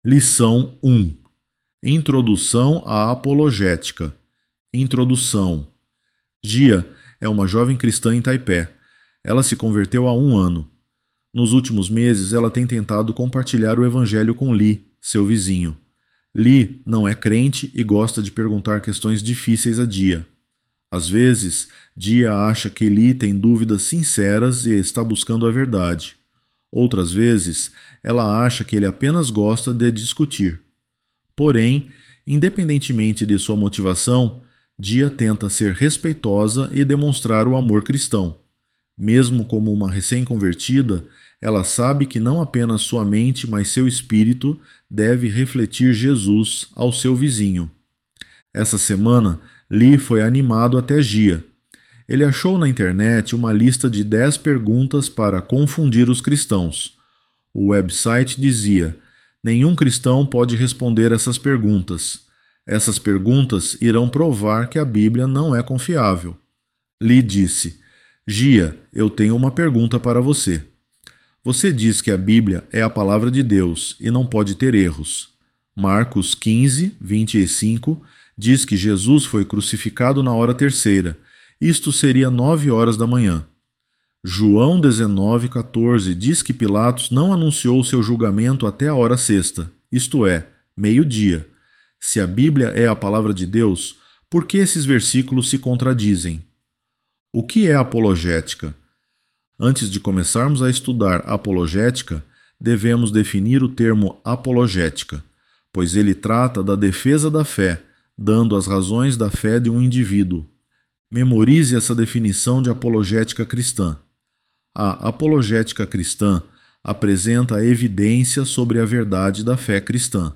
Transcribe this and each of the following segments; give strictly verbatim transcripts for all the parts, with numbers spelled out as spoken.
Lição um. Introdução à apologética. Introdução. Gia é uma jovem cristã em Taipé. Ela se converteu há um ano. Nos últimos meses, ela tem tentado compartilhar o evangelho com Li, seu vizinho. Li não é crente e gosta de perguntar questões difíceis a Gia. Às vezes, Gia acha que Li tem dúvidas sinceras e está buscando a verdade. Outras vezes, ela acha que ele apenas gosta de discutir. Porém, independentemente de sua motivação, Gia tenta ser respeitosa e demonstrar o amor cristão. Mesmo como uma recém-convertida, ela sabe que não apenas sua mente, mas seu espírito deve refletir Jesus ao seu vizinho. Essa semana, Lee foi animado até Gia. Ele achou na internet uma lista de dez perguntas para confundir os cristãos. O website dizia: nenhum cristão pode responder essas perguntas. Essas perguntas irão provar que a Bíblia não é confiável. Lee disse: Gia, eu tenho uma pergunta para você. Você diz que a Bíblia é a palavra de Deus e não pode ter erros. Marcos quinze, vinte e cinco diz que Jesus foi crucificado na hora terceira. Isto seria nove horas da manhã. João dezenove, quatorze diz que Pilatos não anunciou seu julgamento até a hora sexta, isto é, meio-dia. Se a Bíblia é a palavra de Deus, por que esses versículos se contradizem? O que é apologética? Antes de começarmos a estudar apologética, devemos definir o termo apologética, pois ele trata da defesa da fé, dando as razões da fé de um indivíduo. Memorize essa definição de apologética cristã. A apologética cristã apresenta a evidência sobre a verdade da fé cristã.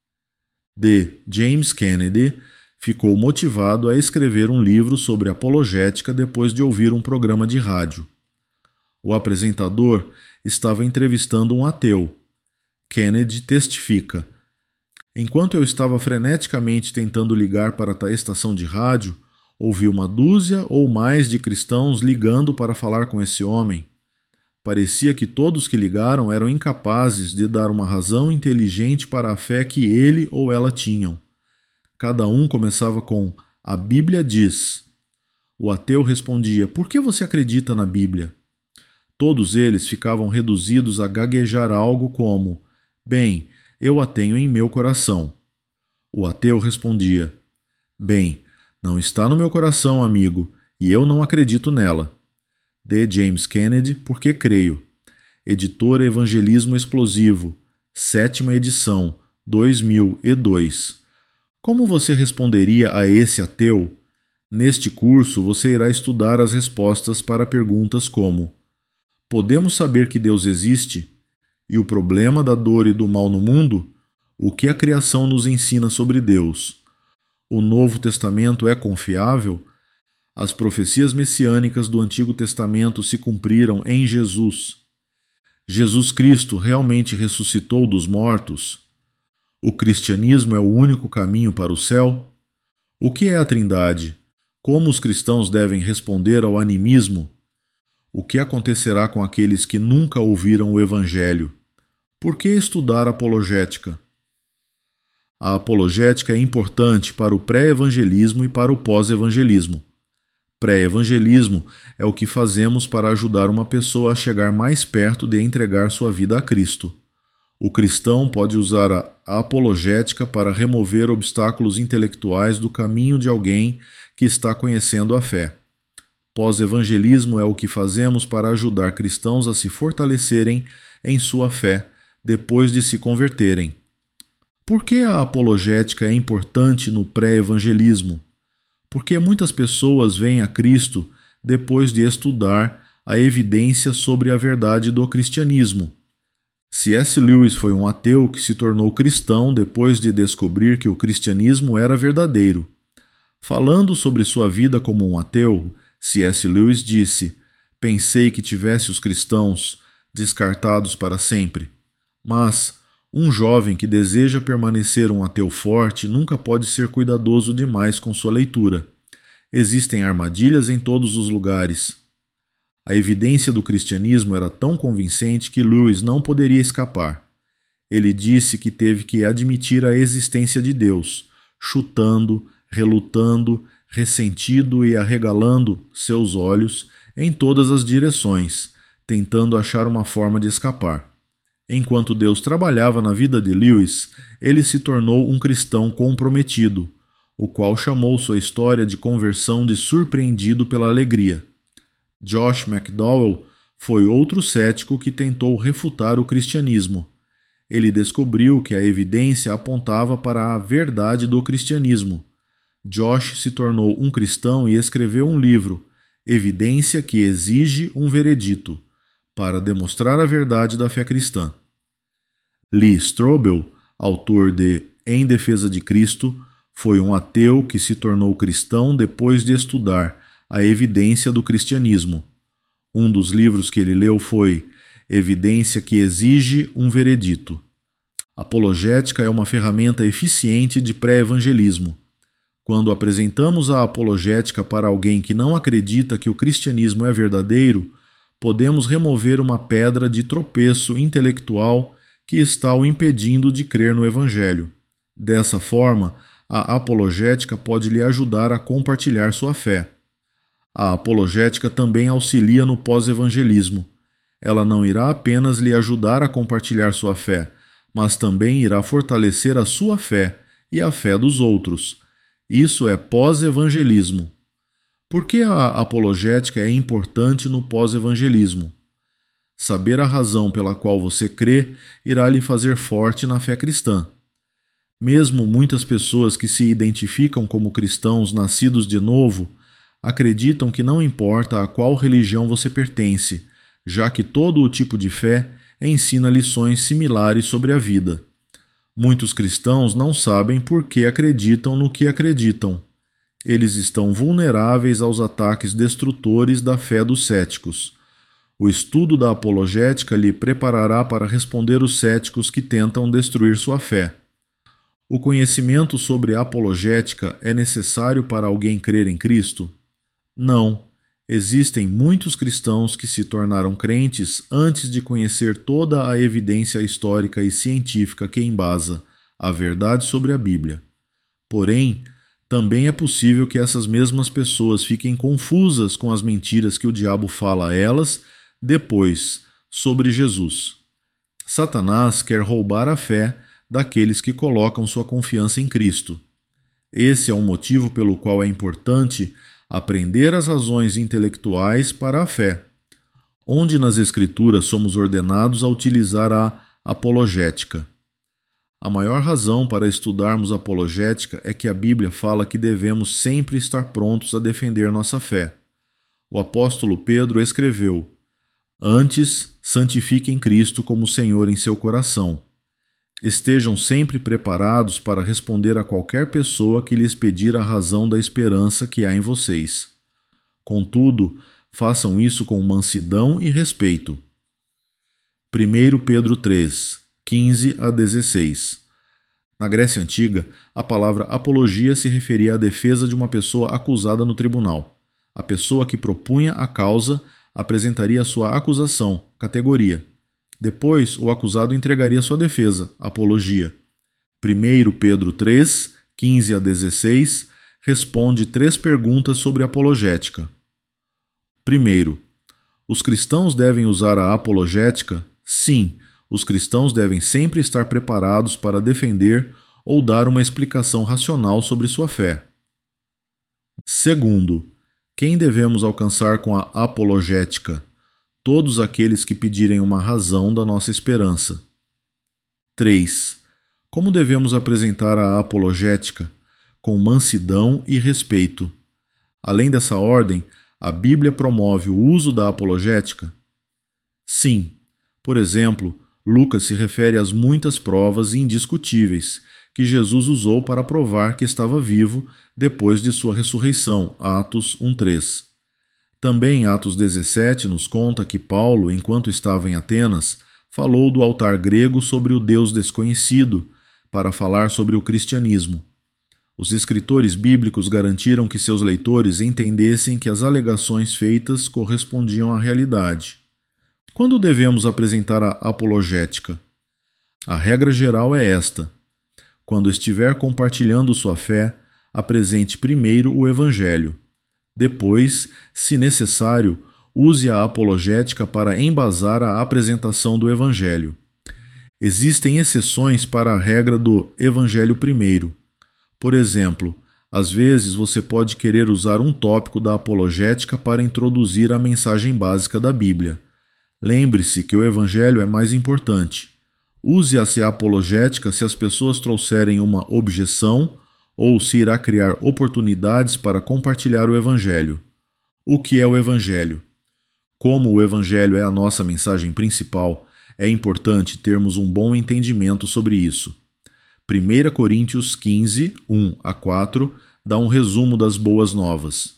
D. James Kennedy ficou motivado a escrever um livro sobre apologética depois de ouvir um programa de rádio. O apresentador estava entrevistando um ateu. Kennedy testifica: enquanto eu estava freneticamente tentando ligar para a estação de rádio, ouvi uma dúzia ou mais de cristãos ligando para falar com esse homem. Parecia que todos que ligaram eram incapazes de dar uma razão inteligente para a fé que ele ou ela tinham. Cada um começava com: a Bíblia diz. O ateu respondia: por que você acredita na Bíblia? Todos eles ficavam reduzidos a gaguejar algo como: bem, eu a tenho em meu coração. O ateu respondia: bem, não está no meu coração, amigo, e eu não acredito nela. D. James Kennedy, Porque Creio. Editora Evangelismo Explosivo, sétima edição, dois mil e dois. Como você responderia a esse ateu? Neste curso, você irá estudar as respostas para perguntas como: podemos saber que Deus existe? E o problema da dor e do mal no mundo? O que a criação nos ensina sobre Deus? O Novo Testamento é confiável? As profecias messiânicas do Antigo Testamento se cumpriram em Jesus. Jesus Cristo realmente ressuscitou dos mortos? O cristianismo é o único caminho para o céu? O que é a Trindade? Como os cristãos devem responder ao animismo? O que acontecerá com aqueles que nunca ouviram o Evangelho? Por que estudar apologética? A apologética é importante para o pré-evangelismo e para o pós-evangelismo. Pré-evangelismo é o que fazemos para ajudar uma pessoa a chegar mais perto de entregar sua vida a Cristo. O cristão pode usar a apologética para remover obstáculos intelectuais do caminho de alguém que está conhecendo a fé. Pós-evangelismo é o que fazemos para ajudar cristãos a se fortalecerem em sua fé depois de se converterem. Por que a apologética é importante no pré-evangelismo? Porque muitas pessoas vêm a Cristo depois de estudar a evidência sobre a verdade do cristianismo. C S Lewis foi um ateu que se tornou cristão depois de descobrir que o cristianismo era verdadeiro. Falando sobre sua vida como um ateu, C S Lewis disse: pensei que tivesse os cristãos descartados para sempre. Mas um jovem que deseja permanecer um ateu forte nunca pode ser cuidadoso demais com sua leitura. Existem armadilhas em todos os lugares. A evidência do cristianismo era tão convincente que Lewis não poderia escapar. Ele disse que teve que admitir a existência de Deus, chutando, relutando, ressentido e arregalando seus olhos em todas as direções, tentando achar uma forma de escapar. Enquanto Deus trabalhava na vida de Lewis, ele se tornou um cristão comprometido, o qual chamou sua história de conversão de surpreendido pela alegria. Josh McDowell foi outro cético que tentou refutar o cristianismo. Ele descobriu que a evidência apontava para a verdade do cristianismo. Josh se tornou um cristão e escreveu um livro, Evidência que Exige um Veredito, para demonstrar a verdade da fé cristã. Lee Strobel, autor de Em Defesa de Cristo, foi um ateu que se tornou cristão depois de estudar a evidência do cristianismo. Um dos livros que ele leu foi Evidência que Exige um Veredito. Apologética é uma ferramenta eficiente de pré-evangelismo. Quando apresentamos a apologética para alguém que não acredita que o cristianismo é verdadeiro, podemos remover uma pedra de tropeço intelectual que está o impedindo de crer no Evangelho. Dessa forma, a apologética pode lhe ajudar a compartilhar sua fé. A apologética também auxilia no pós-evangelismo. Ela não irá apenas lhe ajudar a compartilhar sua fé, mas também irá fortalecer a sua fé e a fé dos outros. Isso é pós-evangelismo. Por que a apologética é importante no pós-evangelismo? Saber a razão pela qual você crê irá lhe fazer forte na fé cristã. Mesmo muitas pessoas que se identificam como cristãos nascidos de novo acreditam que não importa a qual religião você pertence, já que todo o tipo de fé ensina lições similares sobre a vida. Muitos cristãos não sabem por que acreditam no que acreditam. Eles estão vulneráveis aos ataques destrutores da fé dos céticos. O estudo da apologética lhe preparará para responder os céticos que tentam destruir sua fé. O conhecimento sobre apologética é necessário para alguém crer em Cristo? Não. Existem muitos cristãos que se tornaram crentes antes de conhecer toda a evidência histórica e científica que embasa a verdade sobre a Bíblia. Porém, também é possível que essas mesmas pessoas fiquem confusas com as mentiras que o diabo fala a elas depois sobre Jesus. Satanás quer roubar a fé daqueles que colocam sua confiança em Cristo. Esse é um motivo pelo qual é importante aprender as razões intelectuais para a fé, onde nas Escrituras somos ordenados a utilizar a apologética. A maior razão para estudarmos apologética é que a Bíblia fala que devemos sempre estar prontos a defender nossa fé. O apóstolo Pedro escreveu: Antes, santifiquem Cristo como Senhor em seu coração. Estejam sempre preparados para responder a qualquer pessoa que lhes pedir a razão da esperança que há em vocês. Contudo, façam isso com mansidão e respeito. primeiro Pedro três, quinze a dezesseis. Na Grécia Antiga, a palavra apologia se referia à defesa de uma pessoa acusada no tribunal. A pessoa que propunha a causa apresentaria sua acusação, categoria. Depois, o acusado entregaria sua defesa, apologia. primeiro Pedro três, quinze a dezesseis, responde três perguntas sobre apologética. Primeiro, os cristãos devem usar a apologética? Sim, os cristãos devem sempre estar preparados para defender ou dar uma explicação racional sobre sua fé. Segundo, quem devemos alcançar com a apologética? Todos aqueles que pedirem uma razão da nossa esperança. três. Como devemos apresentar a apologética? Com mansidão e respeito. Além dessa ordem, a Bíblia promove o uso da apologética? Sim. Por exemplo, Lucas se refere às muitas provas indiscutíveis que Jesus usou para provar que estava vivo depois de sua ressurreição, Atos um, três. Também Atos dezessete nos conta que Paulo, enquanto estava em Atenas, falou do altar grego sobre o Deus desconhecido, para falar sobre o cristianismo. Os escritores bíblicos garantiram que seus leitores entendessem que as alegações feitas correspondiam à realidade. Quando devemos apresentar a apologética? A regra geral é esta: quando estiver compartilhando sua fé, apresente primeiro o Evangelho. Depois, se necessário, use a apologética para embasar a apresentação do Evangelho. Existem exceções para a regra do Evangelho primeiro. Por exemplo, às vezes você pode querer usar um tópico da apologética para introduzir a mensagem básica da Bíblia. Lembre-se que o Evangelho é mais importante. Use-se a apologética se as pessoas trouxerem uma objeção ou se irá criar oportunidades para compartilhar o Evangelho. O que é o Evangelho? Como o Evangelho é a nossa mensagem principal, é importante termos um bom entendimento sobre isso. primeira Coríntios quinze, um a quatro dá um resumo das boas novas.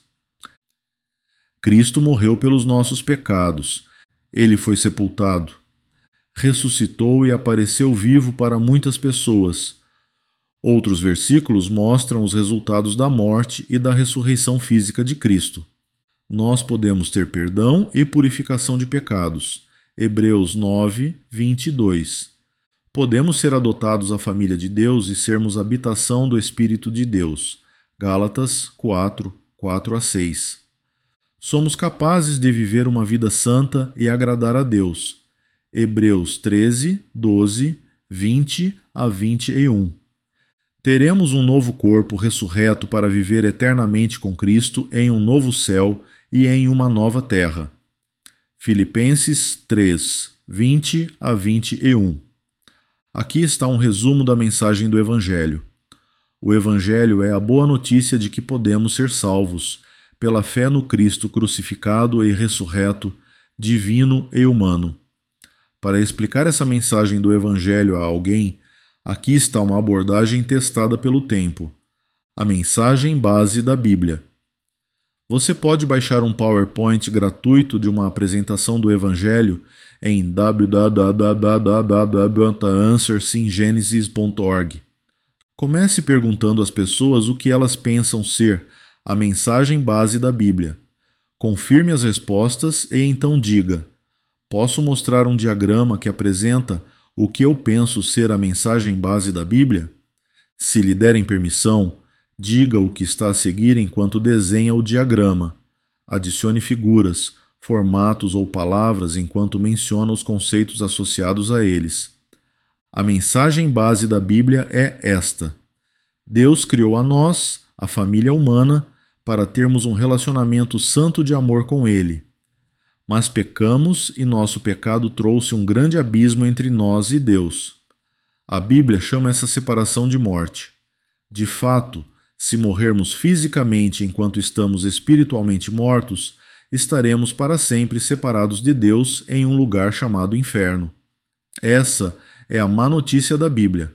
Cristo morreu pelos nossos pecados. Ele foi sepultado. Ressuscitou e apareceu vivo para muitas pessoas. Outros versículos mostram os resultados da morte e da ressurreição física de Cristo. Nós podemos ter perdão e purificação de pecados. Hebreus nove, vinte e dois. Podemos ser adotados à família de Deus e sermos habitação do Espírito de Deus. Gálatas quatro, quatro a seis. Somos capazes de viver uma vida santa e agradar a Deus. Hebreus treze, doze, vinte a vinte e um. Teremos um novo corpo ressurreto para viver eternamente com Cristo em um novo céu e em uma nova terra. Filipenses três, vinte a vinte e um. Aqui está um resumo da mensagem do Evangelho. O Evangelho é a boa notícia de que podemos ser salvos, pela fé no Cristo crucificado e ressurreto, divino e humano. Para explicar essa mensagem do Evangelho a alguém, aqui está uma abordagem testada pelo tempo. A mensagem base da Bíblia. Você pode baixar um PowerPoint gratuito de uma apresentação do Evangelho em w w w ponto answers in genesis ponto org. Comece perguntando às pessoas o que elas pensam ser a mensagem base da Bíblia. Confirme as respostas e então diga: posso mostrar um diagrama que apresenta o que eu penso ser a mensagem base da Bíblia? Se lhe derem permissão, diga o que está a seguir enquanto desenha o diagrama. Adicione figuras, formatos ou palavras enquanto menciona os conceitos associados a eles. A mensagem base da Bíblia é esta: Deus criou a nós, a família humana, para termos um relacionamento santo de amor com Ele. Mas pecamos e nosso pecado trouxe um grande abismo entre nós e Deus. A Bíblia chama essa separação de morte. De fato, se morrermos fisicamente enquanto estamos espiritualmente mortos, estaremos para sempre separados de Deus em um lugar chamado inferno. Essa é a má notícia da Bíblia.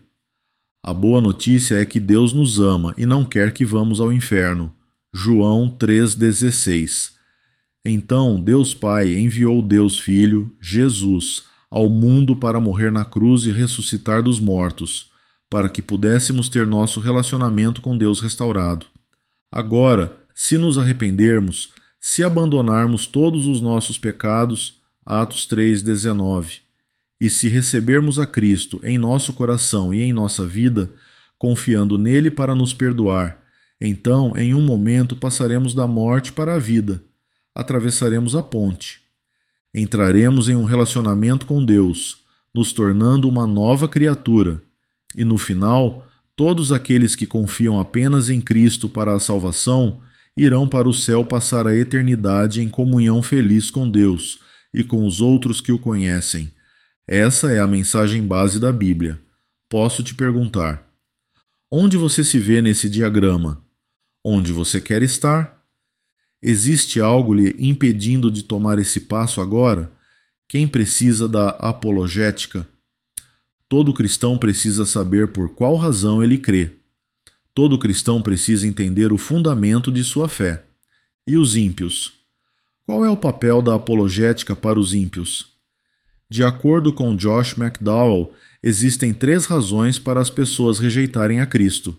A boa notícia é que Deus nos ama e não quer que vamos ao inferno. João três, dezesseis. Então Deus Pai enviou Deus Filho, Jesus, ao mundo para morrer na cruz e ressuscitar dos mortos, para que pudéssemos ter nosso relacionamento com Deus restaurado. Agora, se nos arrependermos, se abandonarmos todos os nossos pecados, Atos três, dezenove, e se recebermos a Cristo em nosso coração e em nossa vida, confiando nele para nos perdoar, então, em um momento, passaremos da morte para a vida, atravessaremos a ponte. Entraremos em um relacionamento com Deus, nos tornando uma nova criatura, e no final, todos aqueles que confiam apenas em Cristo para a salvação irão para o céu passar a eternidade em comunhão feliz com Deus e com os outros que o conhecem. Essa é a mensagem base da Bíblia. Posso te perguntar: onde você se vê nesse diagrama? Onde você quer estar? Existe algo lhe impedindo de tomar esse passo agora? Quem precisa da apologética? Todo cristão precisa saber por qual razão ele crê. Todo cristão precisa entender o fundamento de sua fé. E os ímpios? Qual é o papel da apologética para os ímpios? De acordo com Josh McDowell, existem três razões para as pessoas rejeitarem a Cristo.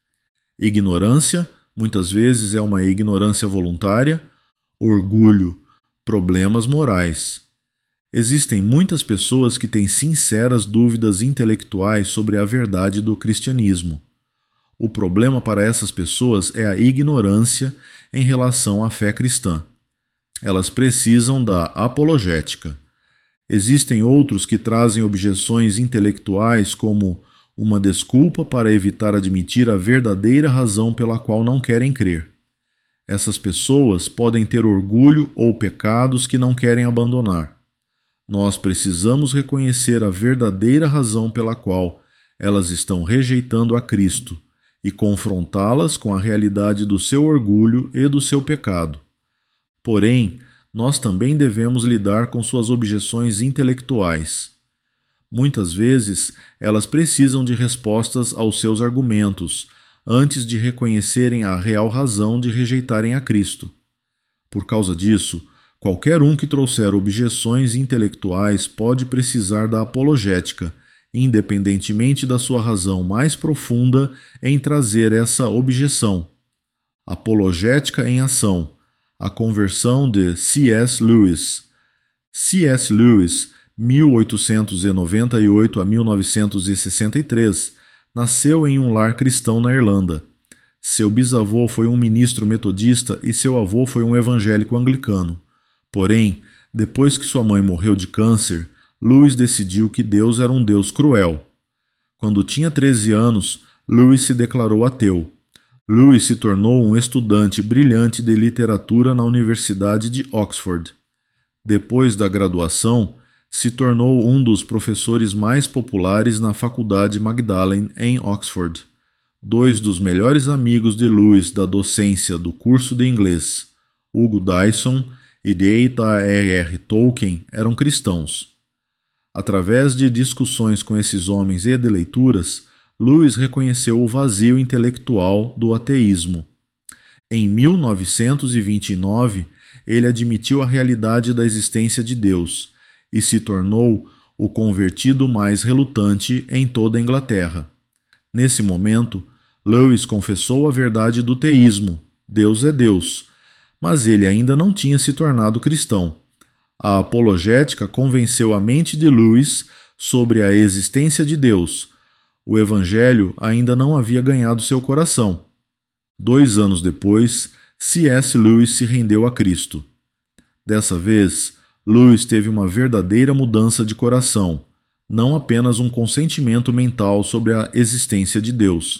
Ignorância, muitas vezes é uma ignorância voluntária. Orgulho, problemas morais. Existem muitas pessoas que têm sinceras dúvidas intelectuais sobre a verdade do cristianismo. O problema para essas pessoas é a ignorância em relação à fé cristã. Elas precisam da apologética. Existem outros que trazem objeções intelectuais como uma desculpa para evitar admitir a verdadeira razão pela qual não querem crer. Essas pessoas podem ter orgulho ou pecados que não querem abandonar. Nós precisamos reconhecer a verdadeira razão pela qual elas estão rejeitando a Cristo e confrontá-las com a realidade do seu orgulho e do seu pecado. Porém, nós também devemos lidar com suas objeções intelectuais. Muitas vezes, elas precisam de respostas aos seus argumentos, antes de reconhecerem a real razão de rejeitarem a Cristo. Por causa disso, qualquer um que trouxer objeções intelectuais pode precisar da apologética, independentemente da sua razão mais profunda em trazer essa objeção. Apologética em ação. A conversão de C S Lewis. C S Lewis, mil oitocentos e noventa e oito a mil novecentos e sessenta e três, nasceu em um lar cristão na Irlanda. Seu bisavô foi um ministro metodista e seu avô foi um evangélico anglicano. Porém, depois que sua mãe morreu de câncer, Lewis decidiu que Deus era um Deus cruel. Quando tinha treze anos, Lewis se declarou ateu. Lewis se tornou um estudante brilhante de literatura na Universidade de Oxford. Depois da graduação, se tornou um dos professores mais populares na Faculdade Magdalen, em Oxford. Dois dos melhores amigos de Lewis da docência do curso de inglês, Hugo Dyson e de J R R Tolkien, eram cristãos. Através de discussões com esses homens e de leituras, Lewis reconheceu o vazio intelectual do ateísmo. Em mil novecentos e vinte e nove, ele admitiu a realidade da existência de Deus e se tornou o convertido mais relutante em toda a Inglaterra. Nesse momento, Lewis confessou a verdade do teísmo, Deus é Deus, mas ele ainda não tinha se tornado cristão. A apologética convenceu a mente de Lewis sobre a existência de Deus. O Evangelho ainda não havia ganhado seu coração. Dois anos depois, C S Lewis se rendeu a Cristo. Dessa vez, Lewis teve uma verdadeira mudança de coração, não apenas um consentimento mental sobre a existência de Deus.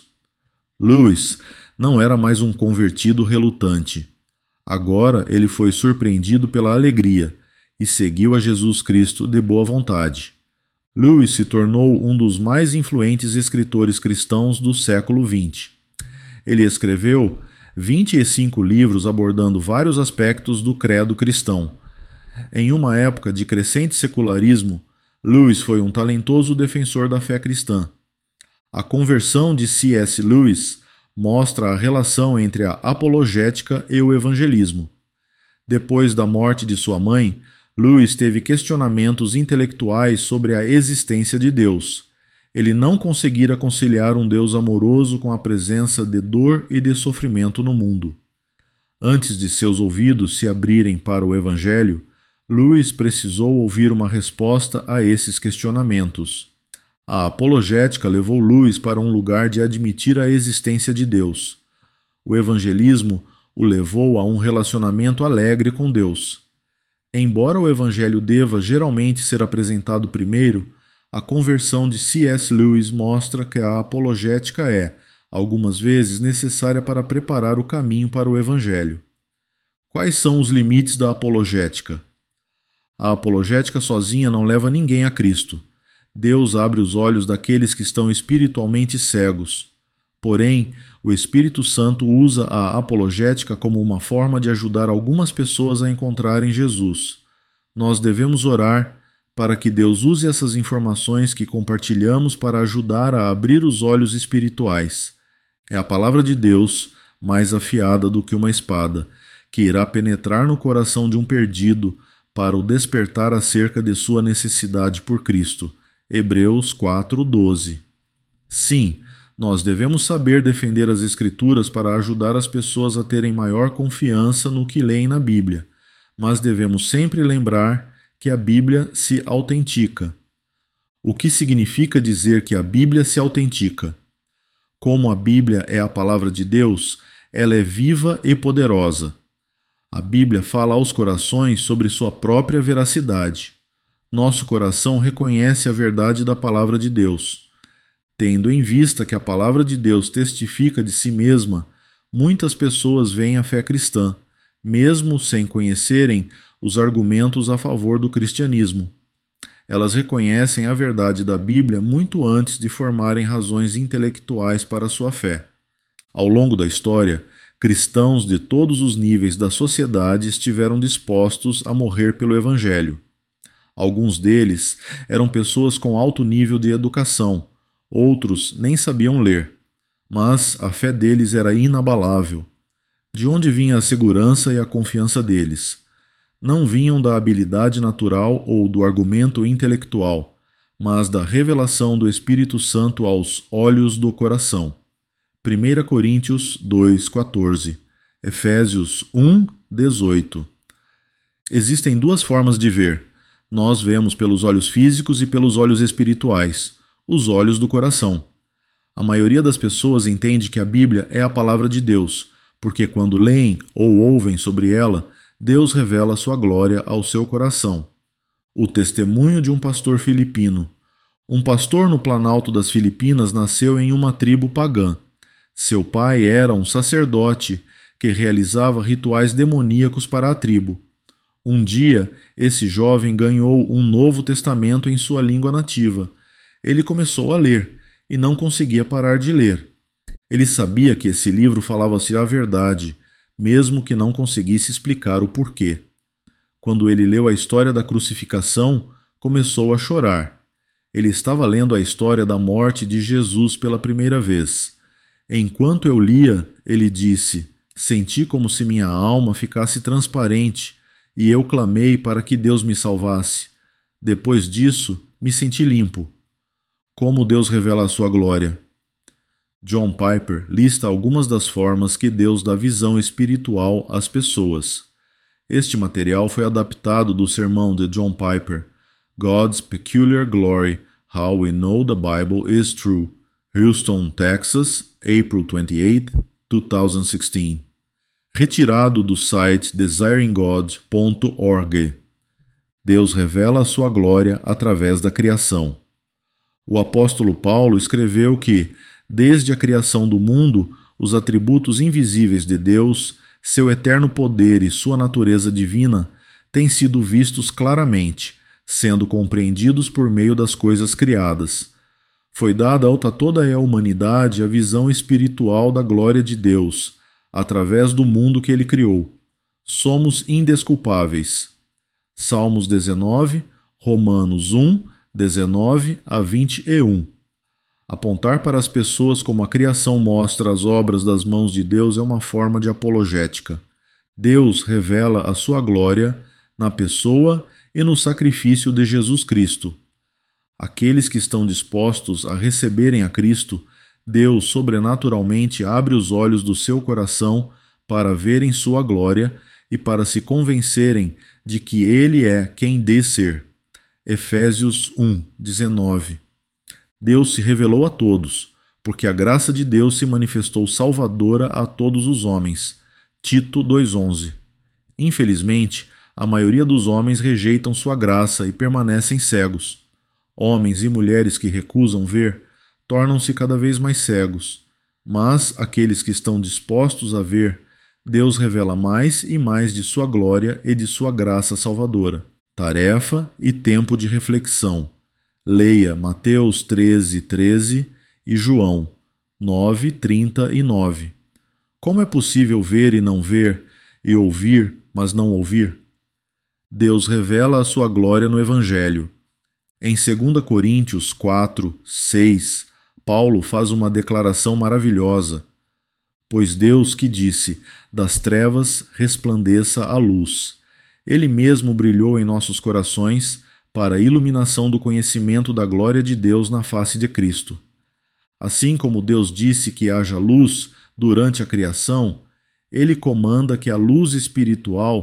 Lewis não era mais um convertido relutante. Agora ele foi surpreendido pela alegria e seguiu a Jesus Cristo de boa vontade. Lewis se tornou um dos mais influentes escritores cristãos do século vinte. Ele escreveu vinte e cinco livros abordando vários aspectos do credo cristão. Em uma época de crescente secularismo, Lewis foi um talentoso defensor da fé cristã. A conversão de C S Lewis mostra a relação entre a apologética e o evangelismo. Depois da morte de sua mãe, Lewis teve questionamentos intelectuais sobre a existência de Deus. Ele não conseguira conciliar um Deus amoroso com a presença de dor e de sofrimento no mundo. Antes de seus ouvidos se abrirem para o Evangelho, Lewis precisou ouvir uma resposta a esses questionamentos. A apologética levou Lewis para um lugar de admitir a existência de Deus. O evangelismo o levou a um relacionamento alegre com Deus. Embora o Evangelho deva geralmente ser apresentado primeiro, a conversão de C S Lewis mostra que a apologética é, algumas vezes, necessária para preparar o caminho para o Evangelho. Quais são os limites da apologética? A apologética sozinha não leva ninguém a Cristo. Deus abre os olhos daqueles que estão espiritualmente cegos. Porém, o Espírito Santo usa a apologética como uma forma de ajudar algumas pessoas a encontrarem Jesus. Nós devemos orar para que Deus use essas informações que compartilhamos para ajudar a abrir os olhos espirituais. É a palavra de Deus, mais afiada do que uma espada, que irá penetrar no coração de um perdido para o despertar acerca de sua necessidade por Cristo. Hebreus quatro, doze. Sim, nós devemos saber defender as Escrituras para ajudar as pessoas a terem maior confiança no que leem na Bíblia, mas devemos sempre lembrar que a Bíblia se autentica. O que significa dizer que a Bíblia se autentica? Como a Bíblia é a palavra de Deus, ela é viva e poderosa. A Bíblia fala aos corações sobre sua própria veracidade. Nosso coração reconhece a verdade da palavra de Deus. Tendo em vista que a palavra de Deus testifica de si mesma, muitas pessoas veem a fé cristã, mesmo sem conhecerem os argumentos a favor do cristianismo. Elas reconhecem a verdade da Bíblia muito antes de formarem razões intelectuais para a sua fé. Ao longo da história, cristãos de todos os níveis da sociedade estiveram dispostos a morrer pelo Evangelho. Alguns deles eram pessoas com alto nível de educação, outros nem sabiam ler, mas a fé deles era inabalável. De onde vinha a segurança e a confiança deles? Não vinham da habilidade natural ou do argumento intelectual, mas da revelação do Espírito Santo aos olhos do coração. primeira Coríntios dois, quatorze, Efésios um, dezoito. Existem duas formas de ver. Nós vemos pelos olhos físicos e pelos olhos espirituais, os olhos do coração. A maioria das pessoas entende que a Bíblia é a palavra de Deus, porque quando leem ou ouvem sobre ela, Deus revela sua glória ao seu coração. O testemunho de um pastor filipino. Um pastor no Planalto das Filipinas nasceu em uma tribo pagã. Seu pai era um sacerdote que realizava rituais demoníacos para a tribo. Um dia, esse jovem ganhou um Novo Testamento em sua língua nativa. Ele começou a ler e não conseguia parar de ler. Ele sabia que esse livro falava-se a verdade, mesmo que não conseguisse explicar o porquê. Quando ele leu a história da crucificação, começou a chorar. Ele estava lendo a história da morte de Jesus pela primeira vez. Enquanto eu lia, ele disse: "Senti como se minha alma ficasse transparente, e eu clamei para que Deus me salvasse. Depois disso, me senti limpo." Como Deus revela a sua glória? John Piper lista algumas das formas que Deus dá visão espiritual às pessoas. Este material foi adaptado do sermão de John Piper, God's Peculiar Glory, How We Know the Bible is True, Houston, Texas, April twenty-eighth, twenty sixteen. Retirado do site desiring god ponto org. Deus revela a sua glória através da criação. O apóstolo Paulo escreveu que, desde a criação do mundo, os atributos invisíveis de Deus, seu eterno poder e sua natureza divina têm sido vistos claramente, sendo compreendidos por meio das coisas criadas. Foi dada a toda a humanidade a visão espiritual da glória de Deus, através do mundo que ele criou. Somos indesculpáveis. Salmos dezenove, Romanos um, dezenove a vinte e um. Apontar para as pessoas como a criação mostra as obras das mãos de Deus é uma forma de apologética. Deus revela a sua glória na pessoa e no sacrifício de Jesus Cristo. Aqueles que estão dispostos a receberem a Cristo, Deus sobrenaturalmente abre os olhos do seu coração para verem sua glória e para se convencerem de que Ele é quem diz ser. Efésios um, dezenove. Deus se revelou a todos, porque a graça de Deus se manifestou salvadora a todos os homens. Tito dois, onze. Infelizmente, a maioria dos homens rejeitam sua graça e permanecem cegos. Homens e mulheres que recusam ver tornam-se cada vez mais cegos, mas aqueles que estão dispostos a ver, Deus revela mais e mais de sua glória e de sua graça salvadora. Tarefa e tempo de reflexão. Leia Mateus treze, treze e João nove, trinta e nove. Como é possível ver e não ver, e ouvir, mas não ouvir? Deus revela a sua glória no Evangelho. Em dois Coríntios quatro, seis, Paulo faz uma declaração maravilhosa. Pois Deus que disse, das trevas resplandeça a luz. Ele mesmo brilhou em nossos corações para a iluminação do conhecimento da glória de Deus na face de Cristo. Assim como Deus disse que haja luz durante a criação, Ele comanda que a luz espiritual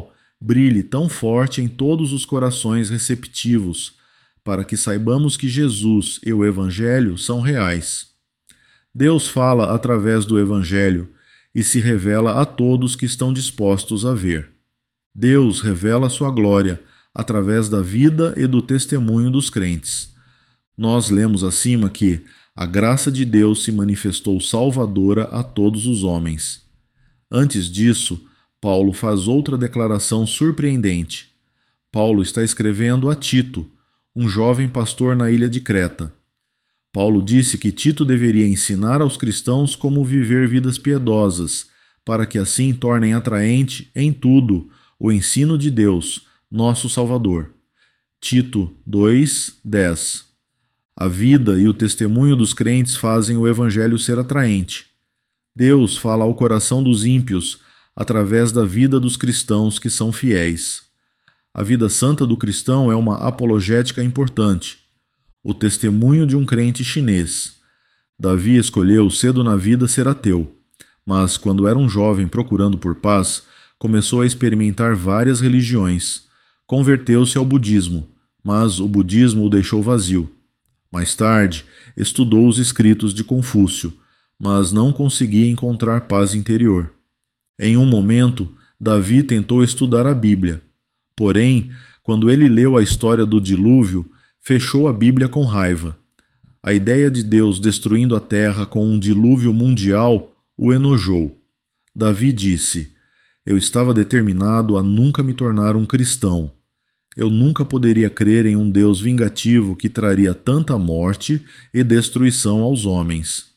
brilhe tão forte em todos os corações receptivos, para que saibamos que Jesus e o Evangelho são reais. Deus fala através do Evangelho e se revela a todos que estão dispostos a ver. Deus revela sua glória através da vida e do testemunho dos crentes. Nós lemos acima que a graça de Deus se manifestou salvadora a todos os homens. Antes disso, Paulo faz outra declaração surpreendente. Paulo está escrevendo a Tito, um jovem pastor na ilha de Creta. Paulo disse que Tito deveria ensinar aos cristãos como viver vidas piedosas, para que assim tornem atraente em tudo o ensino de Deus, nosso Salvador. Tito dois, dez. A vida e o testemunho dos crentes fazem o Evangelho ser atraente. Deus fala ao coração dos ímpios através da vida dos cristãos que são fiéis. A vida santa do cristão é uma apologética importante, o testemunho de um crente chinês. Davi escolheu cedo na vida ser ateu, mas quando era um jovem procurando por paz, começou a experimentar várias religiões. Converteu-se ao budismo, mas o budismo o deixou vazio. Mais tarde, estudou os escritos de Confúcio, mas não conseguia encontrar paz interior. Em um momento, Davi tentou estudar a Bíblia. Porém, quando ele leu a história do dilúvio, fechou a Bíblia com raiva. A ideia de Deus destruindo a terra com um dilúvio mundial o enojou. Davi disse: "Eu estava determinado a nunca me tornar um cristão. Eu nunca poderia crer em um Deus vingativo que traria tanta morte e destruição aos homens."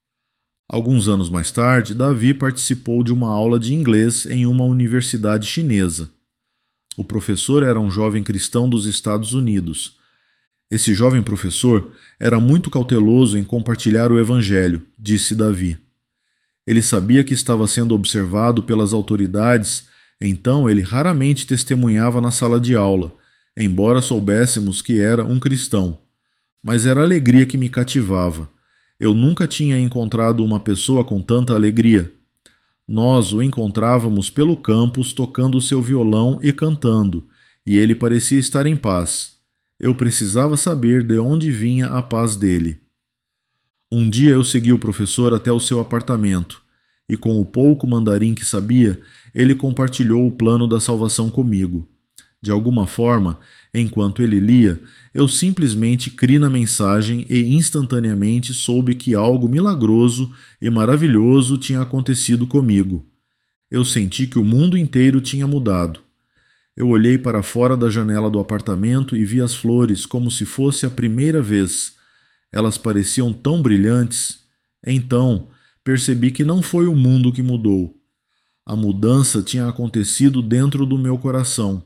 Alguns anos mais tarde, Davi participou de uma aula de inglês em uma universidade chinesa. O professor era um jovem cristão dos Estados Unidos. Esse jovem professor era muito cauteloso em compartilhar o Evangelho, disse Davi. Ele sabia que estava sendo observado pelas autoridades, então ele raramente testemunhava na sala de aula, embora soubéssemos que era um cristão. Mas era a alegria que me cativava. Eu nunca tinha encontrado uma pessoa com tanta alegria. Nós o encontrávamos pelo campus tocando seu violão e cantando, e ele parecia estar em paz. Eu precisava saber de onde vinha a paz dele. Um dia eu segui o professor até o seu apartamento, e com o pouco mandarim que sabia, ele compartilhou o plano da salvação comigo. De alguma forma, enquanto ele lia, eu simplesmente criei na mensagem e instantaneamente soube que algo milagroso e maravilhoso tinha acontecido comigo. Eu senti que o mundo inteiro tinha mudado. Eu olhei para fora da janela do apartamento e vi as flores como se fosse a primeira vez. Elas pareciam tão brilhantes. Então, percebi que não foi o mundo que mudou. A mudança tinha acontecido dentro do meu coração.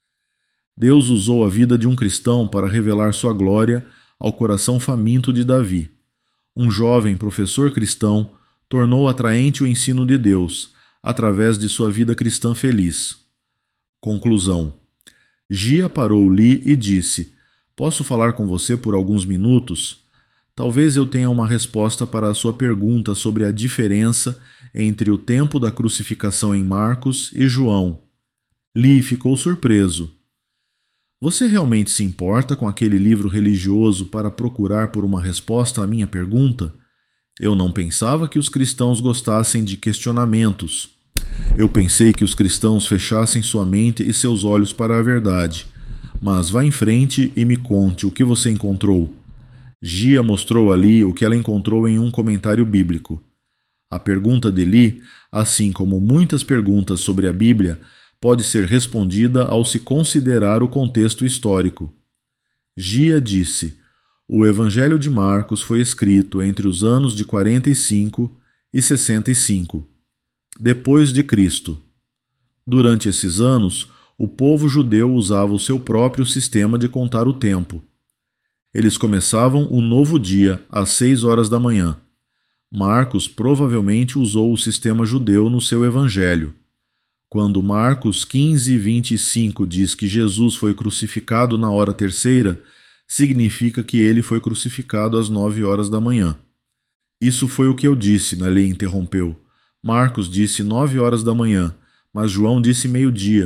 Deus usou a vida de um cristão para revelar sua glória ao coração faminto de Davi. Um jovem professor cristão tornou atraente o ensino de Deus, através de sua vida cristã feliz. Conclusão. Gia parou-lhe e disse: "Posso falar com você por alguns minutos? Talvez eu tenha uma resposta para a sua pergunta sobre a diferença entre o tempo da crucificação em Marcos e João." Li ficou surpreso. "Você realmente se importa com aquele livro religioso para procurar por uma resposta à minha pergunta? Eu não pensava que os cristãos gostassem de questionamentos. Eu pensei que os cristãos fechassem sua mente e seus olhos para a verdade. Mas vá em frente e me conte o que você encontrou." Gia mostrou ali o que ela encontrou em um comentário bíblico. A pergunta de Li, assim como muitas perguntas sobre a Bíblia, pode ser respondida ao se considerar o contexto histórico. Gia disse: "O Evangelho de Marcos foi escrito entre os anos de quarenta e cinco e sessenta e cinco, depois de Cristo. Durante esses anos, o povo judeu usava o seu próprio sistema de contar o tempo. Eles começavam o novo dia às seis horas da manhã. Marcos provavelmente usou o sistema judeu no seu Evangelho. Quando Marcos quinze, vinte e cinco diz que Jesus foi crucificado na hora terceira, significa que ele foi crucificado às nove horas da manhã." "Isso foi o que eu disse", Nali interrompeu. "Marcos disse nove horas da manhã, mas João disse meio-dia.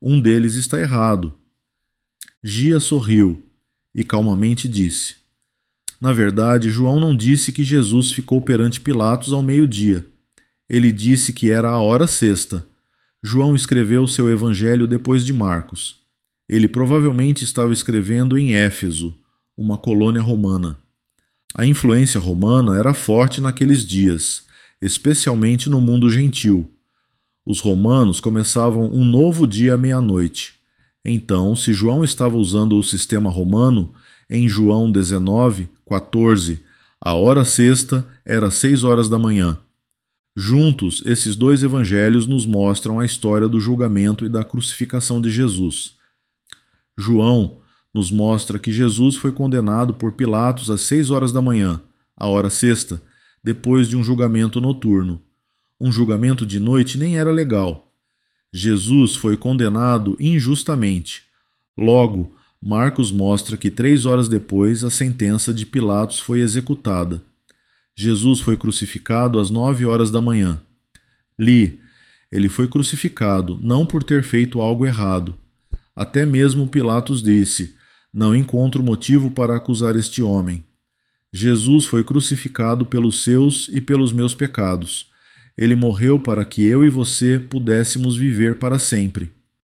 Um deles está errado. Gia sorriu e calmamente disse: Na verdade, João não disse que Jesus ficou perante Pilatos ao meio-dia. Ele disse que era a hora sexta. João escreveu seu evangelho depois de Marcos. Ele provavelmente estava escrevendo em Éfeso, uma colônia romana. A influência romana era forte naqueles dias, especialmente no mundo gentil. Os romanos começavam um novo dia à meia-noite. Então, se João estava usando o sistema romano, em João dezenove, quatorze, a hora sexta era seis horas da manhã. Juntos, esses dois evangelhos nos mostram a história do julgamento e da crucificação de Jesus. João nos mostra que Jesus foi condenado por Pilatos às seis horas da manhã, a hora sexta, depois de um julgamento noturno. Um julgamento de noite nem era legal. Jesus foi condenado injustamente. Logo, Marcos mostra que três horas depois a sentença de Pilatos foi executada. Jesus foi crucificado às nove horas da manhã. Li, ele foi crucificado não por ter feito algo errado. Até mesmo Pilatos disse: Não encontro motivo para acusar este homem. Jesus foi crucificado pelos seus e pelos meus pecados. Ele morreu para que eu e você pudéssemos viver para sempre.